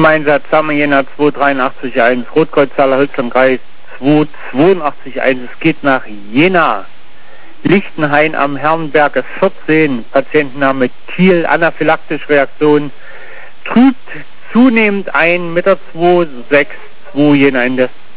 Im Einsatz haben wir Jena 2881, Rotkreuzzahl Holzlandkreis 2881. Es geht nach Jena. Lichtenhain am Herrenberge 14. Patientenname Thiel. Anaphylaktische Reaktion. Trübt zunehmend ein mit der 262 Jena in der